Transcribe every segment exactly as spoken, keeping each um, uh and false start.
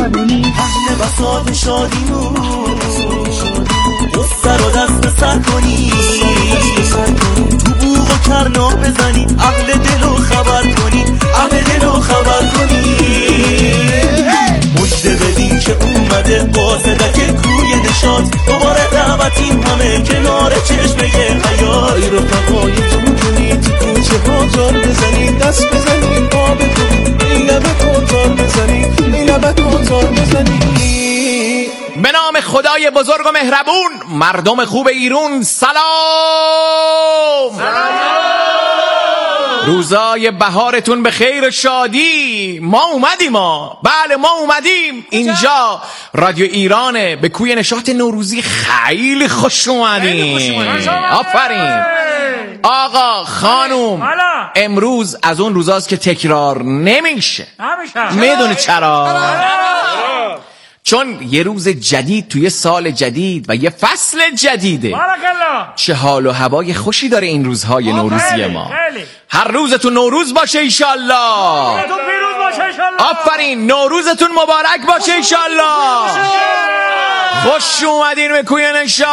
زبونی اهل بساط شادیمون قصه رو دست سر کنی تو بوغ و کرنا بزنی اهل دلو خبر کنی اهل دلو خبر کنی مجده بدین که اومده قاصدک کوی نشاط دوباره دعوتیم همه کنار چشمه حیات رفقای جونی تو کوچه ها جار بزنی دست بزنی آب تو این لبه کنتار بزنی این لبه کنتار بزنی. به نام خدای بزرگ و مهربون، مردم خوب ایرون سلام. سلام. روزای بهارتون به خیر و شادی. ما اومدیم ما بله ما اومدیم اینجا رادیو ایرانه، به کوی نشاط نوروزی خیلی خوش اومدیم. آفرین آقا خانوم، امروز از اون روزاست که تکرار نمیشه. میدونی چرا؟ چون یه روز جدید توی سال جدید و یه فصل جدیده. چه حال و هوای خوشی داره این روزهای نوروزی ما. هر روزتون نوروز باشه ایشالله. آفرین، نوروزتون مبارک باشه ایشالله. خوش اومدین به کوی نشاط.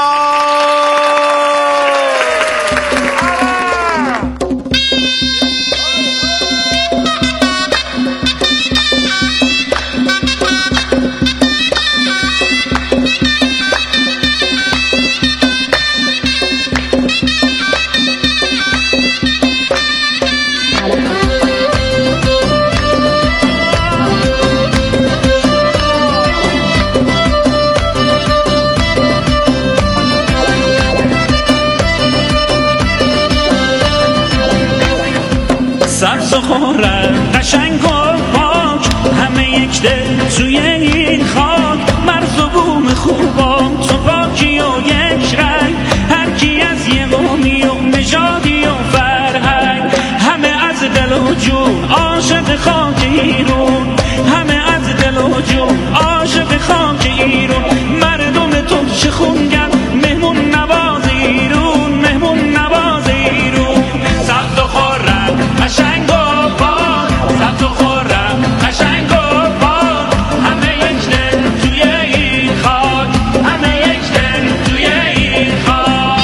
سبز و خورم قشنگ و پاک همه یک دل توی این خاک، مرز و بوم خوبام تو پاکی و یک رنگ، هر کی از یه قومی و نژادی و فرهنگ، همه از دل و جون عاشق خاک ایرون، همه از دل و جون عاشق خاک ایرون، مردم تو چه خونگم مهمون نواز ایرون، مهمون نواز ایرون. سبز و خورم قشنگ و پاک، سبز و خورم قشنگ و پاک، همه یک دل توی این خاک، همه یک دل توی این خاک.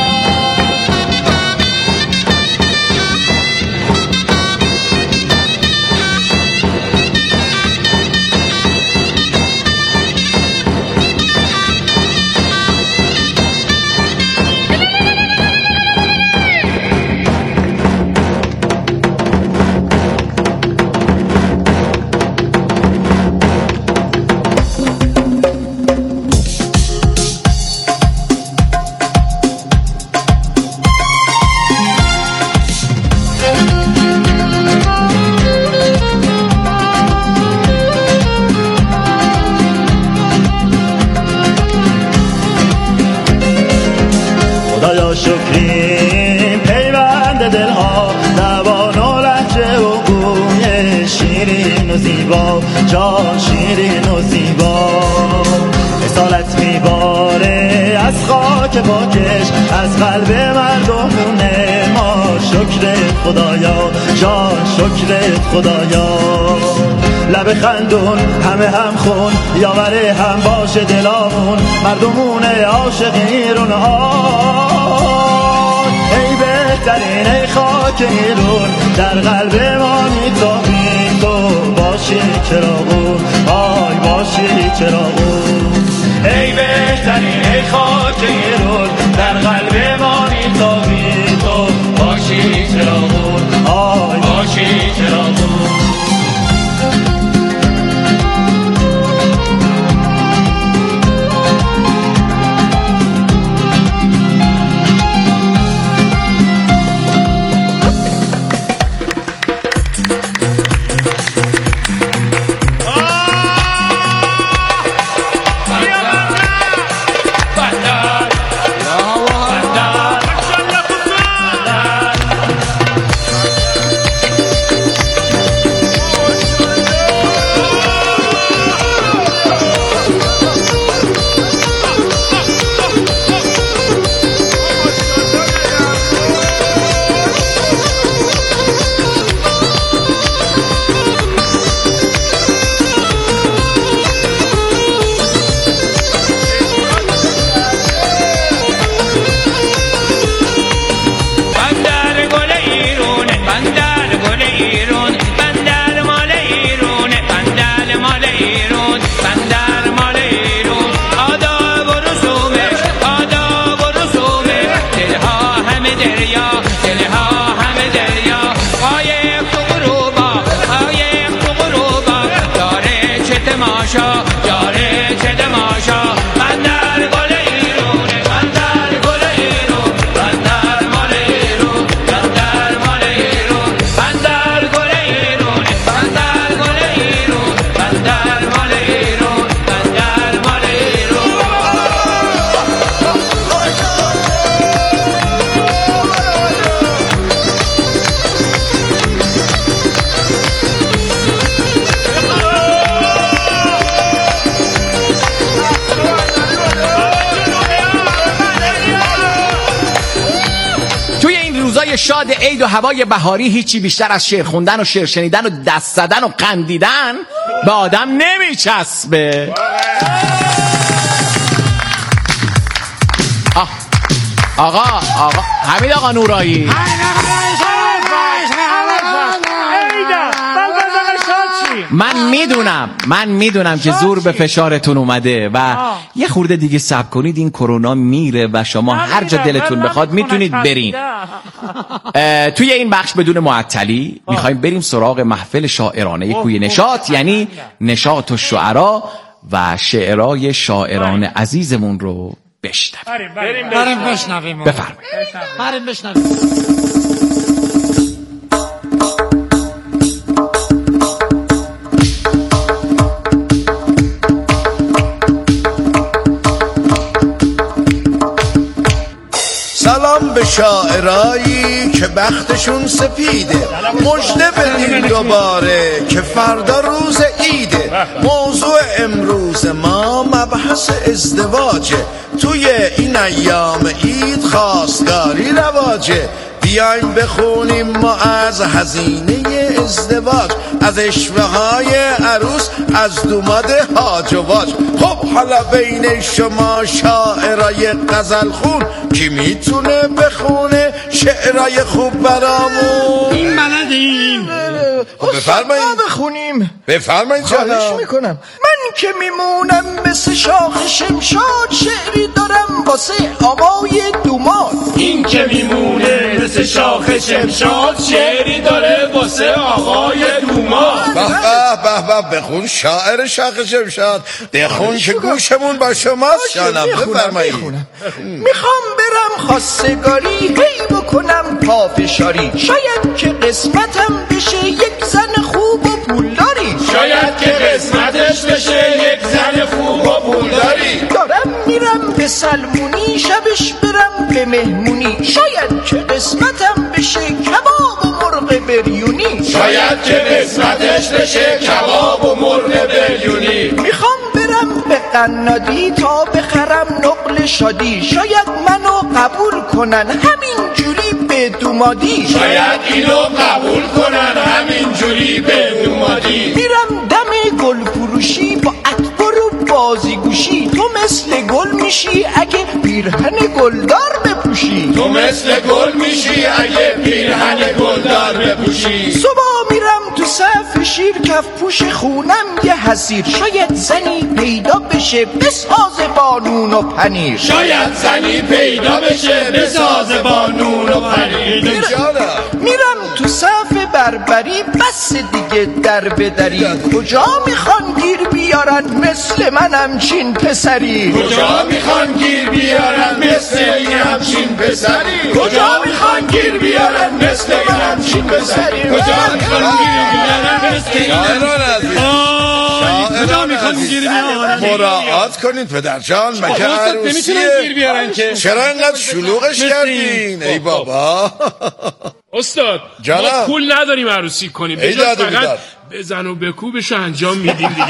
خدایا شکریم پیوند دلها، زبان و لهجه و گوی شیرین و زیبا، جان شیرین و زیبا، رسالت میباره از خاک پاکش، از قلب مردمونه ما. شکر خدایا جان شکر خدایا، لب خندون همه هم خون یاوره هم باشه دلامون، مردمونه عاشق ایرون ها. ای بهترین ای خاک ایرون، در قلب ما میتابی تو باشی چراغون، آی باشی چراغون. ای بهترین ای خاک ایرون، در قلب ما میتابی تو باشی چراغون، آی باشی چراغون. Bye. دماشا یاره چه دماشا من در گل ایرونه من در گل ایرون من در مال ایرون من در مال ایرون من در گل ایرونه من در گل ایرون من در مال ایرون من در مال ایرون. روزای شاد عید و هوای بهاری هیچی بیشتر از شعر خوندن و شعر شنیدن و دست زدن و قندیدن به آدم نمیچسبه. آه. آقا آقا حمید آقا نورایی من میدونم من میدونم که زور به فشارتون اومده و آه. یه خورده دیگه صبر کنید، این کرونا میره و شما هر جا دلتون بخواد میتونید برین. توی این بخش بدون معطلی میخوایم بریم سراغ محفل شاعرانه کوی نشاط، یعنی نشاط و شعرا و شعرای شاعران عزیزمون رو بشنویم. بریم بشنویم. بفرمایید. بریم بشنویم. سلام به شاعرایی که بختشون سپیده، مژده بدین دوباره که فردا روز عیده. موضوع امروز ما مبحث ازدواجه، توی این ایام عید خواستگاری رواجه. بیایم بخونیم ما از هزینه ازدواج، از اشوه های عروس، از دوماد هاج و واج. خب حالا بین شما شاعرای غزل خون کی میتونه بخونه شعرای خوب برامون؟ این بلدیم. خب بفرمایید بخونیم. بفرمایید. خواهش میکنم. من که میمونم مثل شاخ شمشاد، شعری دارم واسه آقای دوماد. این که میمونه مثل شاخ شمشاد، شعری داره واسه آقای دوماد. به به به بخون شاعر شاخ شمشاد، بخون که گوشمون با شماست. جانم بفرمایید. میخوام برم خواستگاری، هی بکنم پافشاری، شاید که قسمتم بشه یک زن خوب و پولداری. شاید که قسمتش بشه یک زن خوب و پولداری. دارم میرم به سلمونی، شبش برم به مهمونی، شاید که قسمتم بشه کباب و مرغ بریونی. شاید که قسمتش بشه کباب و مرغ بریونی. میخوام برم به قنادی تا بخرم نقل شادی، شاید منو قبول کنن همین جوری به دومادی. شاید اینو قبول کنن همین جوری به دومادی. میرم دم گل فروشی با اکبر و بازیگوشی، تو مثل گل میشی اگه پیرهن گلدار بپوشی. تو مثل گل میشی اگه پیرهن گلدار بپوشی. صبح میرم تو صف شیر، کف پوش خونم یه حسیر، شاید زنی پیدا بشه بساز با نون و پنیر. شاید زنی پیدا بشه بساز با نون و پنیر. میرم تو صف بربری، بس دیگه در بدری، کجا میخوان گیر بیارن مثل من همچین پسری؟ کجا میخوان گیر بیارن مثل این همچین پسری؟ کجا میخوان گیر بیارن مثل این همچین پسری؟ کجا میخوان گیر بیارن مثل این همچین پسری؟ کجا میخوان گیر بیارن؟ مراعات کنید پدرجان، مگه عروسیه؟ چرا اینقدر شلوغش کردین؟ ای بابا استاد جانم. ما پول نداریم عروسی کنیم، ای داد فقط بیدار. بزن و بکوبش انجام میدیم دیگه.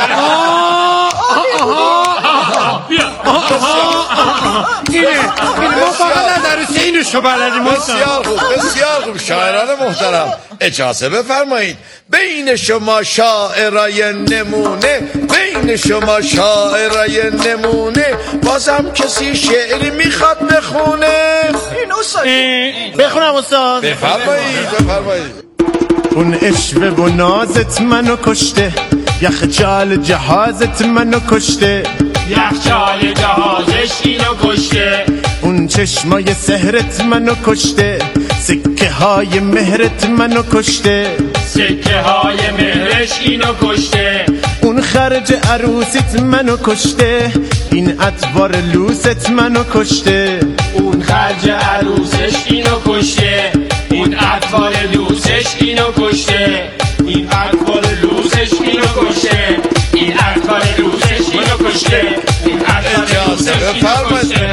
بیا اینه اینه ما فقط از عروسی اینو شو بلدیم. بسیار خوب بسیار خوب. شاعران محترم اجازه بفرمایید، بین شما شاعرای نمونه، بین شما شاعرای نمونه، بازم کسی شعری میخواد بخونه؟ این استاد بخونم استاد. بفرمایید بفرمایید. اون اشوه و نازت منو کشته، یخچال جهازت منو کشته، یخچال جهازش اینو کشته. اون چشمای سحرت منو کشته، سکه های مهرت منو کشته، سکه های مهرش اینو کشته. اون خرج عروسیت منو کشته، این اطوار لوست منو کشته. اون خرج عروسش اینو کشته، این اطوار لوسش اینو کشته، این اطوار لوسش اینو کشته، این اطوار لوسش اینو کشته، این اطوار لوسش اینو کشته.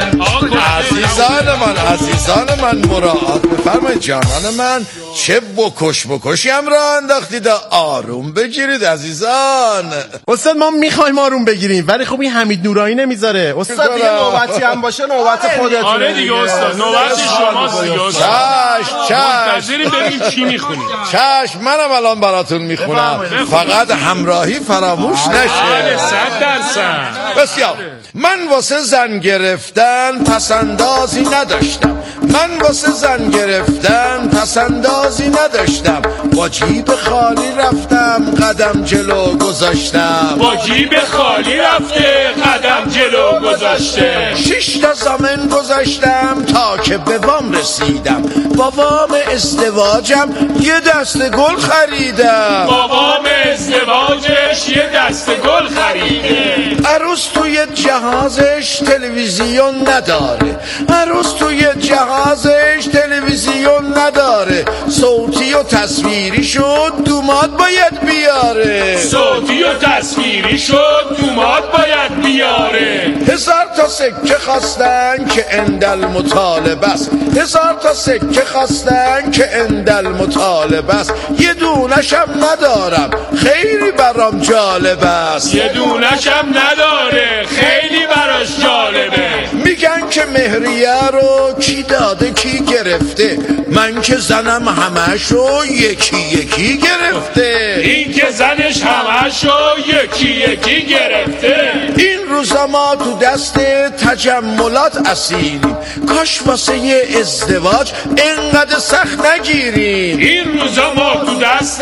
عزیزان من، عزیزان من مراعات بفرمایید جانان من. چه بکش بکشی هم را انداختید، آروم بگیرید عزیزان. استاد ما میخوایم آروم بگیریم ولی خب این حمید نورانی نمیذاره. استاد دیگه نوبتی هم باشه نوبت خودتونه. آره دیگه استاد نوبت شماست دیگه استاد. چشم چشم منتظریم ببینیم چی میخونید. چشم منم الان براتون میخونم، فقط همراهی فراموش نشه. صد درصد. بسیار. من واسه زن گرفتن پسندازی نداشتم، من واسه زن گرفتن پسندازی نداشتم، با جیب خالی رفتم قدم جلو گذاشتم، با جیب خالی رفته قدم جلو گذاشته. شش تا زمین گذاشتم تا که به وام رسیدم، با وام ازدواجم یه دست گل خریدم، با وام ازدواجش یه دست گل خریده. عروس توی جهازش تلویزیون نداره، عروس توی جهازش تلویزیون نداره، صوتی و تصویری شد دوماد باید بیاره، صوتی و تصویری شد دوماد باید بیاره. هزار تا سکه خواستن که اندل مطالبه است، هزار تا سکه خواستن که اندل مطالبه است، یه دونشم ندارم خیلی برام جالب است، یه دونشم نداره خیلی براش جالبه. میگن که مهریه رو کی داده کی گرفته، من که زنم همشو یکی یکی گرفته، این که زنش همشو یکی یکی گرفته. این روزا ما تو دست تجملات اسیریم، کاش واسه یه ازدواج انقدر سخت نگیریم، این روزا ما تو دست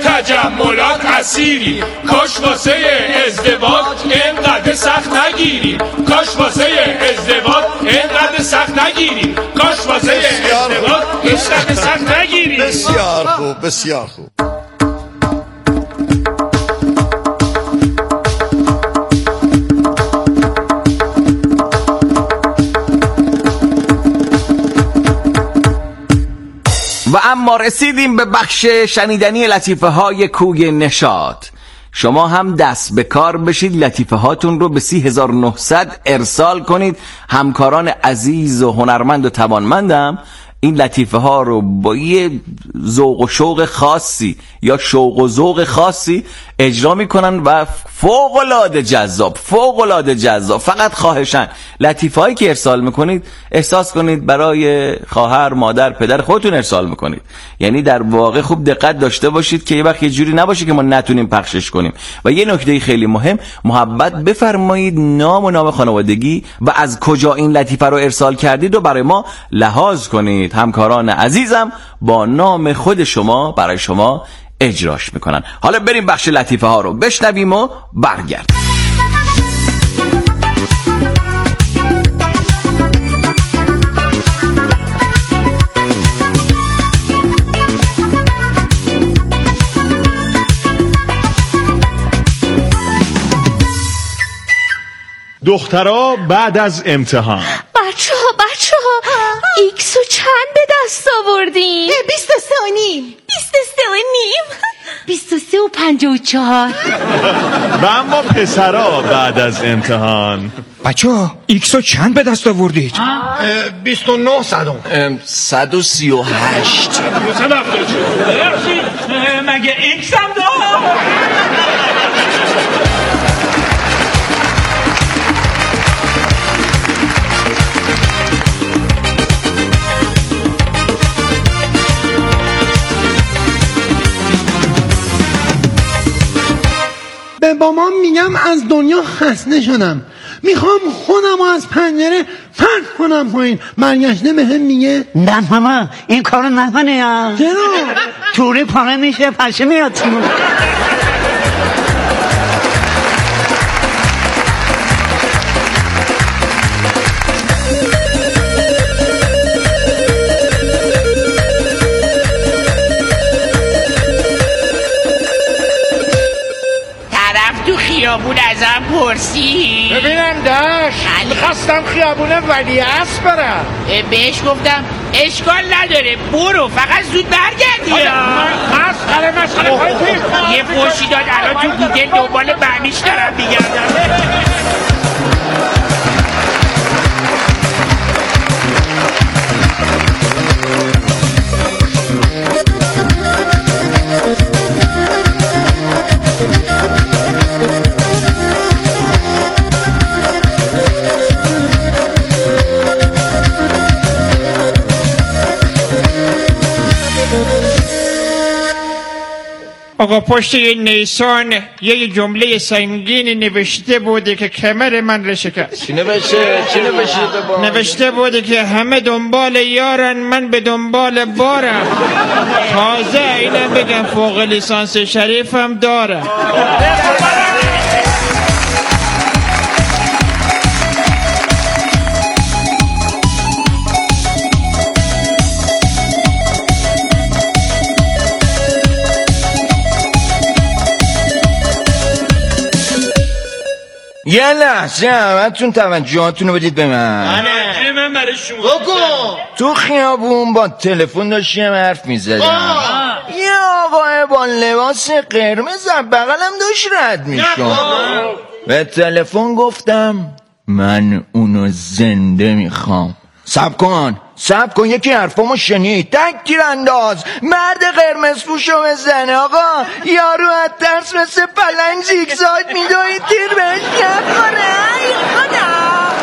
تجملات اسیریم، کاش واسه ازدواج انقدر سخت نگیریم، کاش واسه ازدواج انقدر سخت نگیریم، کاش واسه ازدواج انقدر سخت نگیریم. بسیار خوب بسیار خوب. و اما رسیدیم به بخش شنیدنی لطیفه های کوی نشاط. شما هم دست به کار بشید، لطیفه هاتون رو به سی هزار و نهصد ارسال کنید. همکاران عزیز و هنرمند و توانمندم این لطیفه ها رو با یه ذوق و شوق خاصی یا شوق و ذوق خاصی اجرا میکنن و فوق العاده جذاب، فوق العاده جذاب. فقط خواهشن لطیفه هایی که ارسال میکنید احساس کنید برای خواهر، مادر، پدر خودتون ارسال میکنید. یعنی در واقع خوب دقت داشته باشید که یه وقت یه جوری نباشه که ما نتونیم پخشش کنیم. و یه نکته خیلی مهم، محبت بفرمایید نام و نام خانوادگی و از کجا این لطیفه رو ارسال کردید و برای ما لحاظ کنید. همکاران عزیزم با نام خود شما برای شما اجراش میکنن. حالا بریم بخش لطیفه ها رو بشنویم و برگرد. دخترها بعد از امتحان. بچه ها بچه ها ایکسو چند به دست آوردین؟ بیست و سه و نیم. بیست و سه و نیم. بیست و سه و پنج و چهار. و اما پسرها بعد از امتحان. بچه ها ایکسو چند به دست آوردید؟ بیست و نه صدم. صد و سی و هشت. مگه ایکس هم دار؟ به بابام میگم از دنیا خسته شدم، میخوام خودم از پنجره پرت کنم پایین. برگشته به هم میگه نه ماما این کارو نکنه یا چرا؟ توری پاره میشه پشه میاد تو. رفت تو خیابون ازم پرسی ببینم داشت میخواستم خیابون ولیعصر برم بهش گفتم اشکال نداره برو فقط زود برگردی مسخره مسخره یه فوشی داد الان تو گوگل دنبال معنیش دارم میگردم آقا پشت یه نیسان یه جمله سنگینی نوشته بوده که کمر من رو شکست. چی نوشته؟ چی نوشته با؟ نوشته بوده که همه دنبال یارن من به دنبال بارم. تازه اینم بگم فوق لیسانس شریفم دارم. یه لحظه همتون توجهاتون رو بدید به من. توجه من برای شما تو خیابون با تلفن داشتیم حرف میزدیم، یه آقای با لباس قرمز بغلم داشت رد میشد. به تلفن گفتم من اونو زنده میخوام. صبر کن صبر کن یکی حرفامو شنید. تک تیر انداز مرد قرمز پوشو بزنه. آقا یارو از ترس مثل پلنگ زیگزاگ میدوید تیر بهش نکنه. ای خدا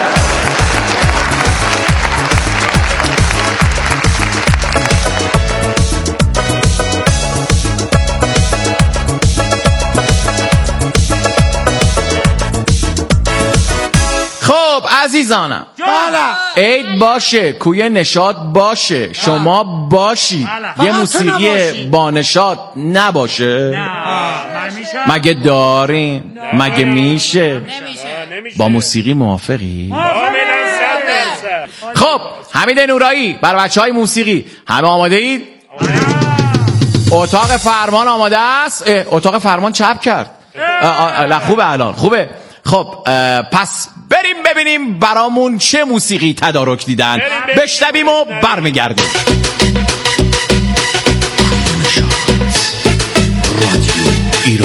خب عزیزانم عید باشه، کوی نشاط باشه، شما باشید، یه موسیقی با نشاط نباشه؟ مگه داریم؟ مگه میشه؟ با موسیقی موافقی؟ خب حمید نورایی برای بچه های موسیقی همه آماده اید؟ اتاق فرمان آماده است؟ اتاق فرمان چپ کرد. نه خوبه الان خوبه. خب پس بریم ببینیم برامون چه موسیقی تدارک دیدن. بشنویم و برمیگردیم. رادیو ایران.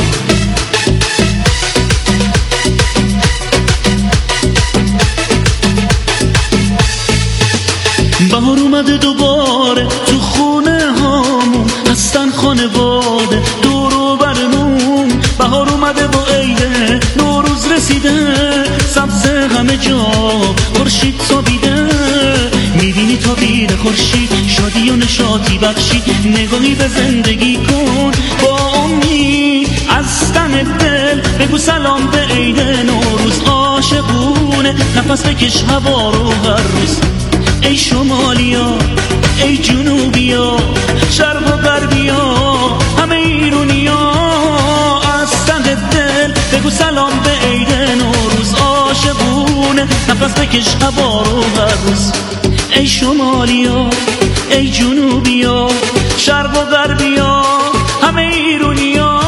بهار اومده دوباره تو خونه هامون، هستن خانواده دور و برمون. بهار اومده با عیده، نوروز رسیده، سبز همه جا خورشید تابیده. میبینی تابیده خورشید، شادی و نشاطی بخشید. نگاهی به زندگی کن با امید، از تن دل بگو سلام به عیده نوروز. عاشقونه نفس بکش هوا رو هر روز. ای شمالیا ای جنوبیا، شرق و غربیا، همه ایرونیا، از ته دل بگو سلام به عید نوروز. عاشقونه نفس بکش هوا رو هر روز. ای شمالیا ای جنوبیا، شرق و غربیا، همه ایرونیا.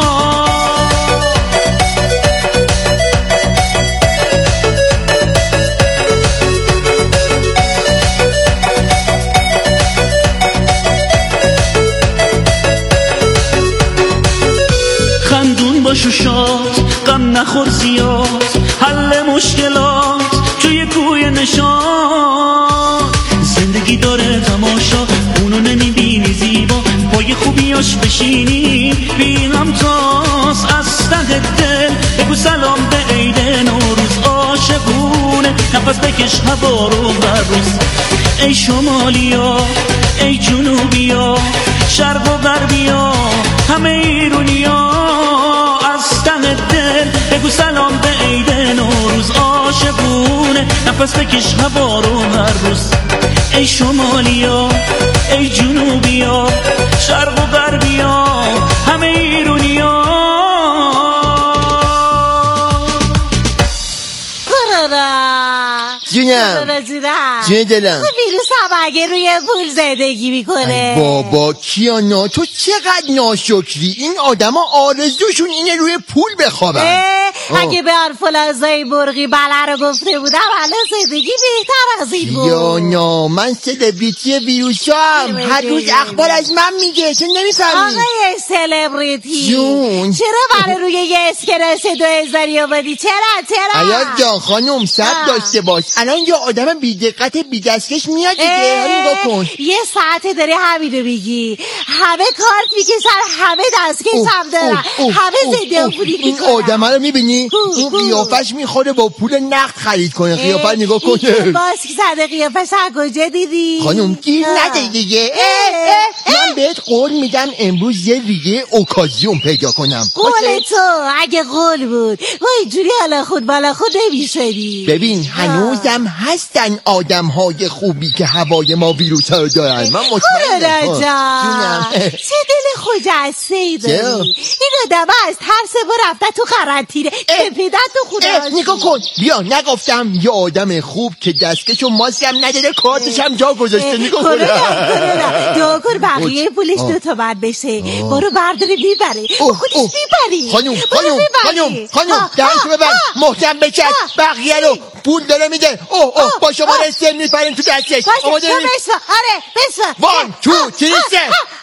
باش و شاد، غم نخور زیاد، حل مشکلات توی کوی نشاد. زندگی داره تماشا، اونو نمیبینی زیبا، پای خوبیاش بشینی بی همتاس. از ته دل بگو سلام به عید نوروز. عاشقونه نفس بکش هوا رو هر روز. ای شمالیا ای جنوبیا، شرق و غربیا، همه ایرونیا، از ته دل بگو سلام به عید نوروز. عاشقونه نفس بکش هوا رو هر روز. ای شمالیا ای جنوبیا، شرق و غربیا، همه ایرونیا. جونم جون دلم ویروس مگه روی پول زندگی میکنه؟ بابا کیانا تو چقدر ناشکری. این آدم ها آرزوشون اینه روی پول بخوابن. اگه به آنفولانزای مرغی بله رو گفته بودم الان زندگی بهتر از این بود. کیانا من سلبریتی ویروسام، هر روز اخبار از من میگه. چه نمیفهمی؟ آقای سلبریتی جون چرا برای روی یه اسکناس دو هزاری آمدی؟ چرا چرا؟ ایاد جان خانم سب داشته باش. الان یه آدم بی دقت بی دستکش میاد دیگه. نگاه کن یه ساعته داری همینو میگی. همه کارت میکشن، همه دستکش هم دارن، همه زنده و پولی این میکنن. آدم رو میبینی؟ این قیافش میخوره با پول نقد خرید کنه. قیافه نگاه کن. ماسک زده قیافش از کجا دیدی؟ خانم گیر نده دیگه. من بهت قول میدم امروز یه ریگه اوکازیون پیدا کنم. قول تو اگه قول بود ما اینجوری حالا خود بالا خود نمیشدی. ببین هنوزم هستن آدم های خوبی که هوای ما ویروس ها رو دارن. من مطمئنم. چه دل خجسته ای داری. این آدم از ترس ما رفته تو قرنطینه پیدا تو خونه. نگاه کن بیا نگفتم یه آدم خوب که دستکش و ماسک هم نداره کارتش هم جا گذاشته. نگاه کن دعا کن بقیه پولش دو تا بعد بشه. برو برداری بیبره خودش بیبری. خانم خانم خانم خانم دهنشو ببر محکم بچست. بقیه رو پول داره میده. اوه اوه با شما رسیم میپریم تو دستش. آماده بسوا. آره بسوا. وان تو تریسه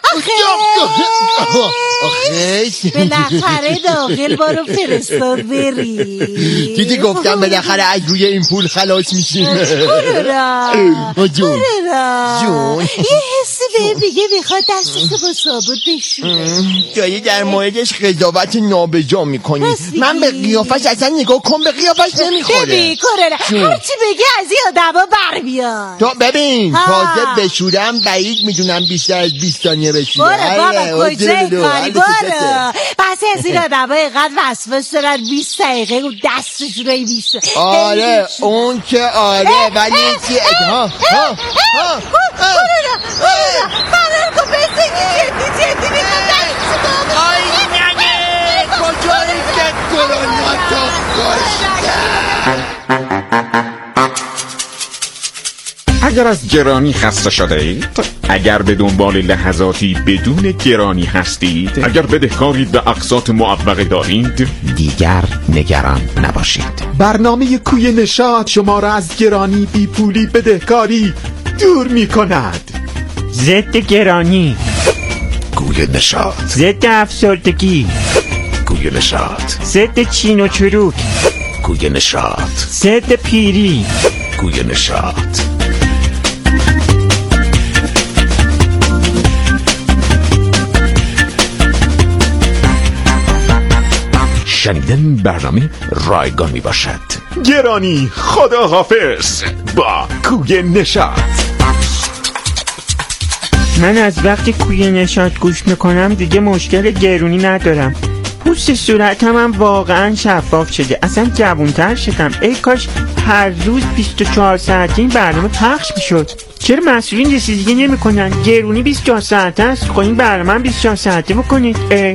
آخیش بالاخره داخل برو فرستاد بری. دیدی گفتم بالاخره از روی این پول خلاص میشیم. برو را جون جون یه حسی به میگه میخواد دستشو با صابون بشونه. جایی در موردش قضاوت نابجا میکنی. من به قیافش اصلا نگاه کن به قیافش نمیخوره. ببین کره هرچی بگی از این آدم ها بر بیاد. تو ببین تازه بشورم بعید میدونم بیشتر از بیست ثانیه بشورم. برو بابا کجای کاری برو. پس از این آدم ها اینقدر وسوس دارن بیست دقیقه اون دستشون رو میشه. آره اون که آره ولی چی ها ها ها فرار کن بسیدی جدی جدی میخوام دستشو بابا. آی ننه کجایی که کرونا تو اگر از گرانی خسته شده اید، اگر به دنبال لحظاتی بدون گرانی هستید، اگر بدهکارید به اقساط معوقه دارید، دیگر نگران نباشید. برنامه کوی نشاط شما را از گرانی، بی پولی، بدهکاری دور می کند. ضد گرانی، کوی نشاط. ضد افسردگی، کوی نشاط. ضد چین و چروک، کوی نشاط. ضد پیری، کوی نشاط. شنیدن برنامه رایگان می باشد. گرانی خدا حافظ با کوی نشاط. من از وقتی کوی نشاط گوش میکنم دیگه مشکل گرونی ندارم. پوست صورتم هم واقعا شفاف شده. اصلا جوانتر شدم. ای کاش هر روز بیست و چهار ساعتی این برنامه پخش میشد. چرا مسئولین رسیدگی نمی کنن؟ گرونی بیست و چهار ساعته است. خب این برنامه بیست و چهار ساعته بکنید. اه.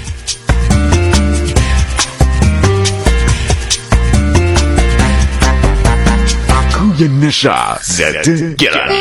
کوی نشاط ضد گرانی.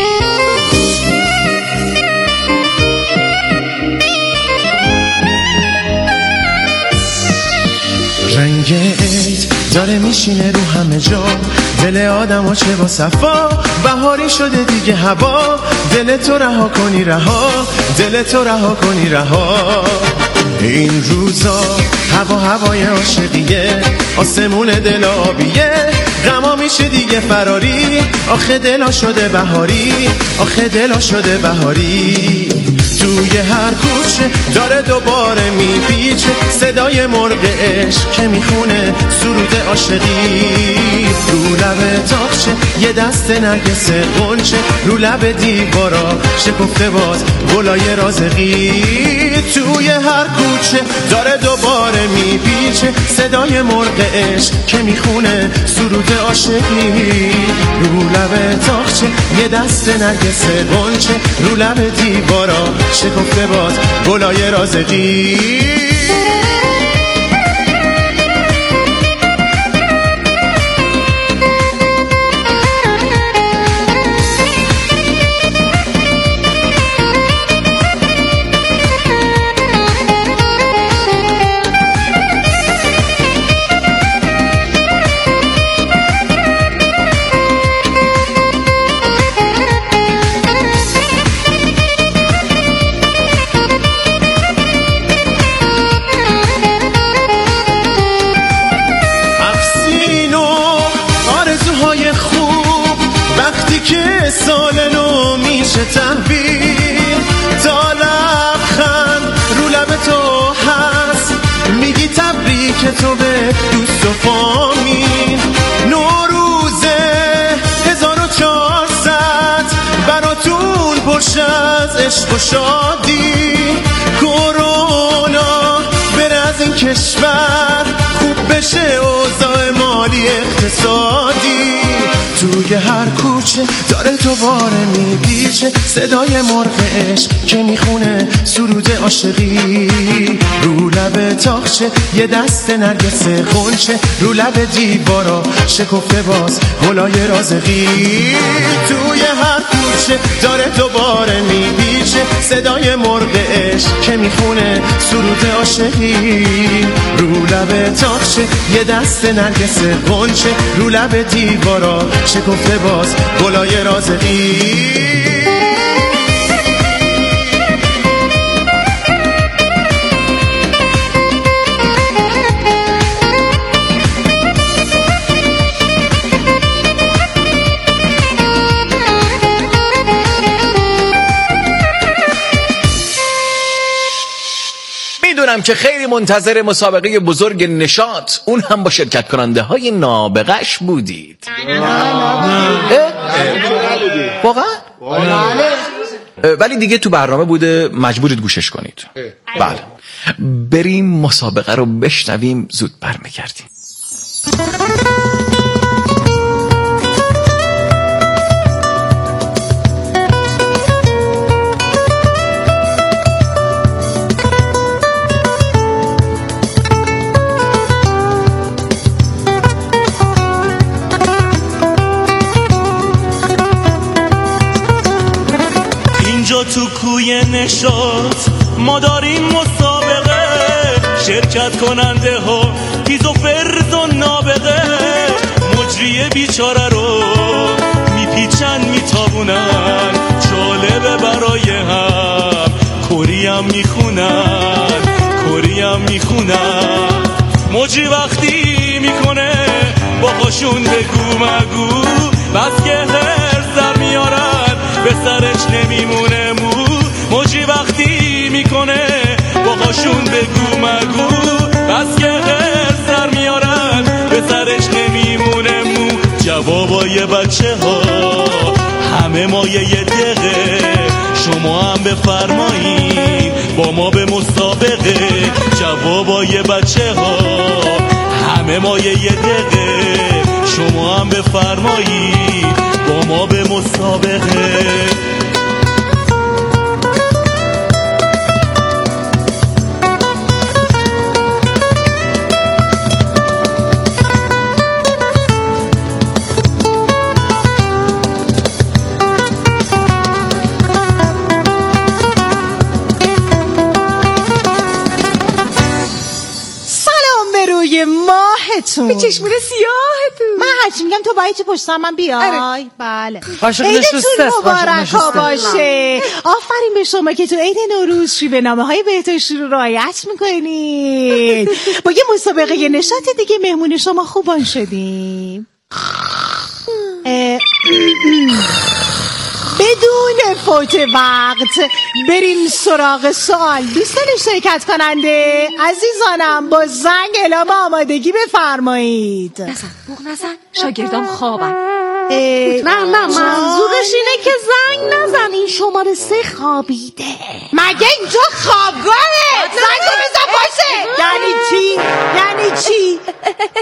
رنگ عید داره میشینه رو همه جا. دل آدم ها چه با صفا. بهاری شده دیگه هوا. دل تو رها کنی رها. دل تو رها کنی رها. این روزا هوا هوای عاشقیه. آسمون دل آبیه. غما میشه دیگه فراری. آخه دلا شده بهاری. آخه دلا شده بهاری. توی هر کوچه داره دوباره میپیچه صدای مرغ عشق که میخونه سرود عاشقی. رو لب تاقچه یه دست نرگس غنچه. رو لب دیوارا شکفته باز گلای رازقی. توی هر کوچه داره دوباره میپیچه صدای مرغ عشق که میخونه سرود عاشقی. رو لب تاقچه یه دست نرگس غنچه. رو لب دیوارا شکفته باز گلای رازقی. سال نو میشه تحویل، تا لبخند رو لب تو هست، میگی تبریک تو به دوست و فامیل. نوروزه هزار و چهارصد براتون پرش از عشق و شادی، کرونا بره از این کشور، خوب بشه اوضاع مالی اقتصادی. توی هر کوچه داره دوباره میپیچه صدای مرغ عشق که میخونه سرود عاشقی. رو لب تاخچه یه دست نرگس غنچه، رو لب دیوارا شکفته باز گلای رازقی. توی هر کوچه داره دوباره میپیچه صدای مرغ عشق که میخونه سرود عاشقی. رو لب تاخچه یه دست نرگس غنچه، رو لب دیوارا شکفته باز گلای رازقی. میدونم که خیلی منتظر مسابقه بزرگ نشاط، اون هم با شرکت کننده های نابغش بودید. واقعا؟ ولی دیگه تو برنامه بوده مجبورید گوشش کنید. بله، بریم مسابقه رو بشنویم، زود برمیگردیم. تو کوی نشاط ما داریم مسابقه، شرکت کننده ها تیز و فرز و نابغه. مجری بیچاره رو میپیچن میتابونن، جالبه برای هم کوریم میخونن، کوریم میخونن. مجری وقتی میکنه با خاشون بگو مگو، بس که هرز در میارن به سرش نمیمونه مو. موجی وقتی میکنه با خاشون بگو مگو، بس که هرز در میارن به سرش نمیمونه مو. جوابای بچه ها همه مایه یه دقیقه، شما هم بفرمایید با ما به مسابقه. جوابای بچه ها همه مایه یه دقیقه، شما هم بفرمایید با ما به مسابقه. ماهتون به چشمون سیاهتون. من هرچی میگم تو باید تو پشتم من بیای. بله، عیدتون مبارک باشه. آفرین به شما که تو عید نوروز شیوه‌نامه های بهداشتی رو رعایت میکنید. با یه مسابقه نشاط دیگه مهمون شما خوبان شدیم. بدون فوت وقت بریم سراغ سوال. دوستان شرکت کننده عزیزانم با زنگ اعلام آمادگی بفرمایید. نزن بوق نزن، شاگردام خوابن. نه نه منظورش اینه که زنگ نزن، این شماره سه خوابیده. مگه اینجا خوابگاهه؟ زنگ بزن باشه. یعنی چی؟ یعنی چی؟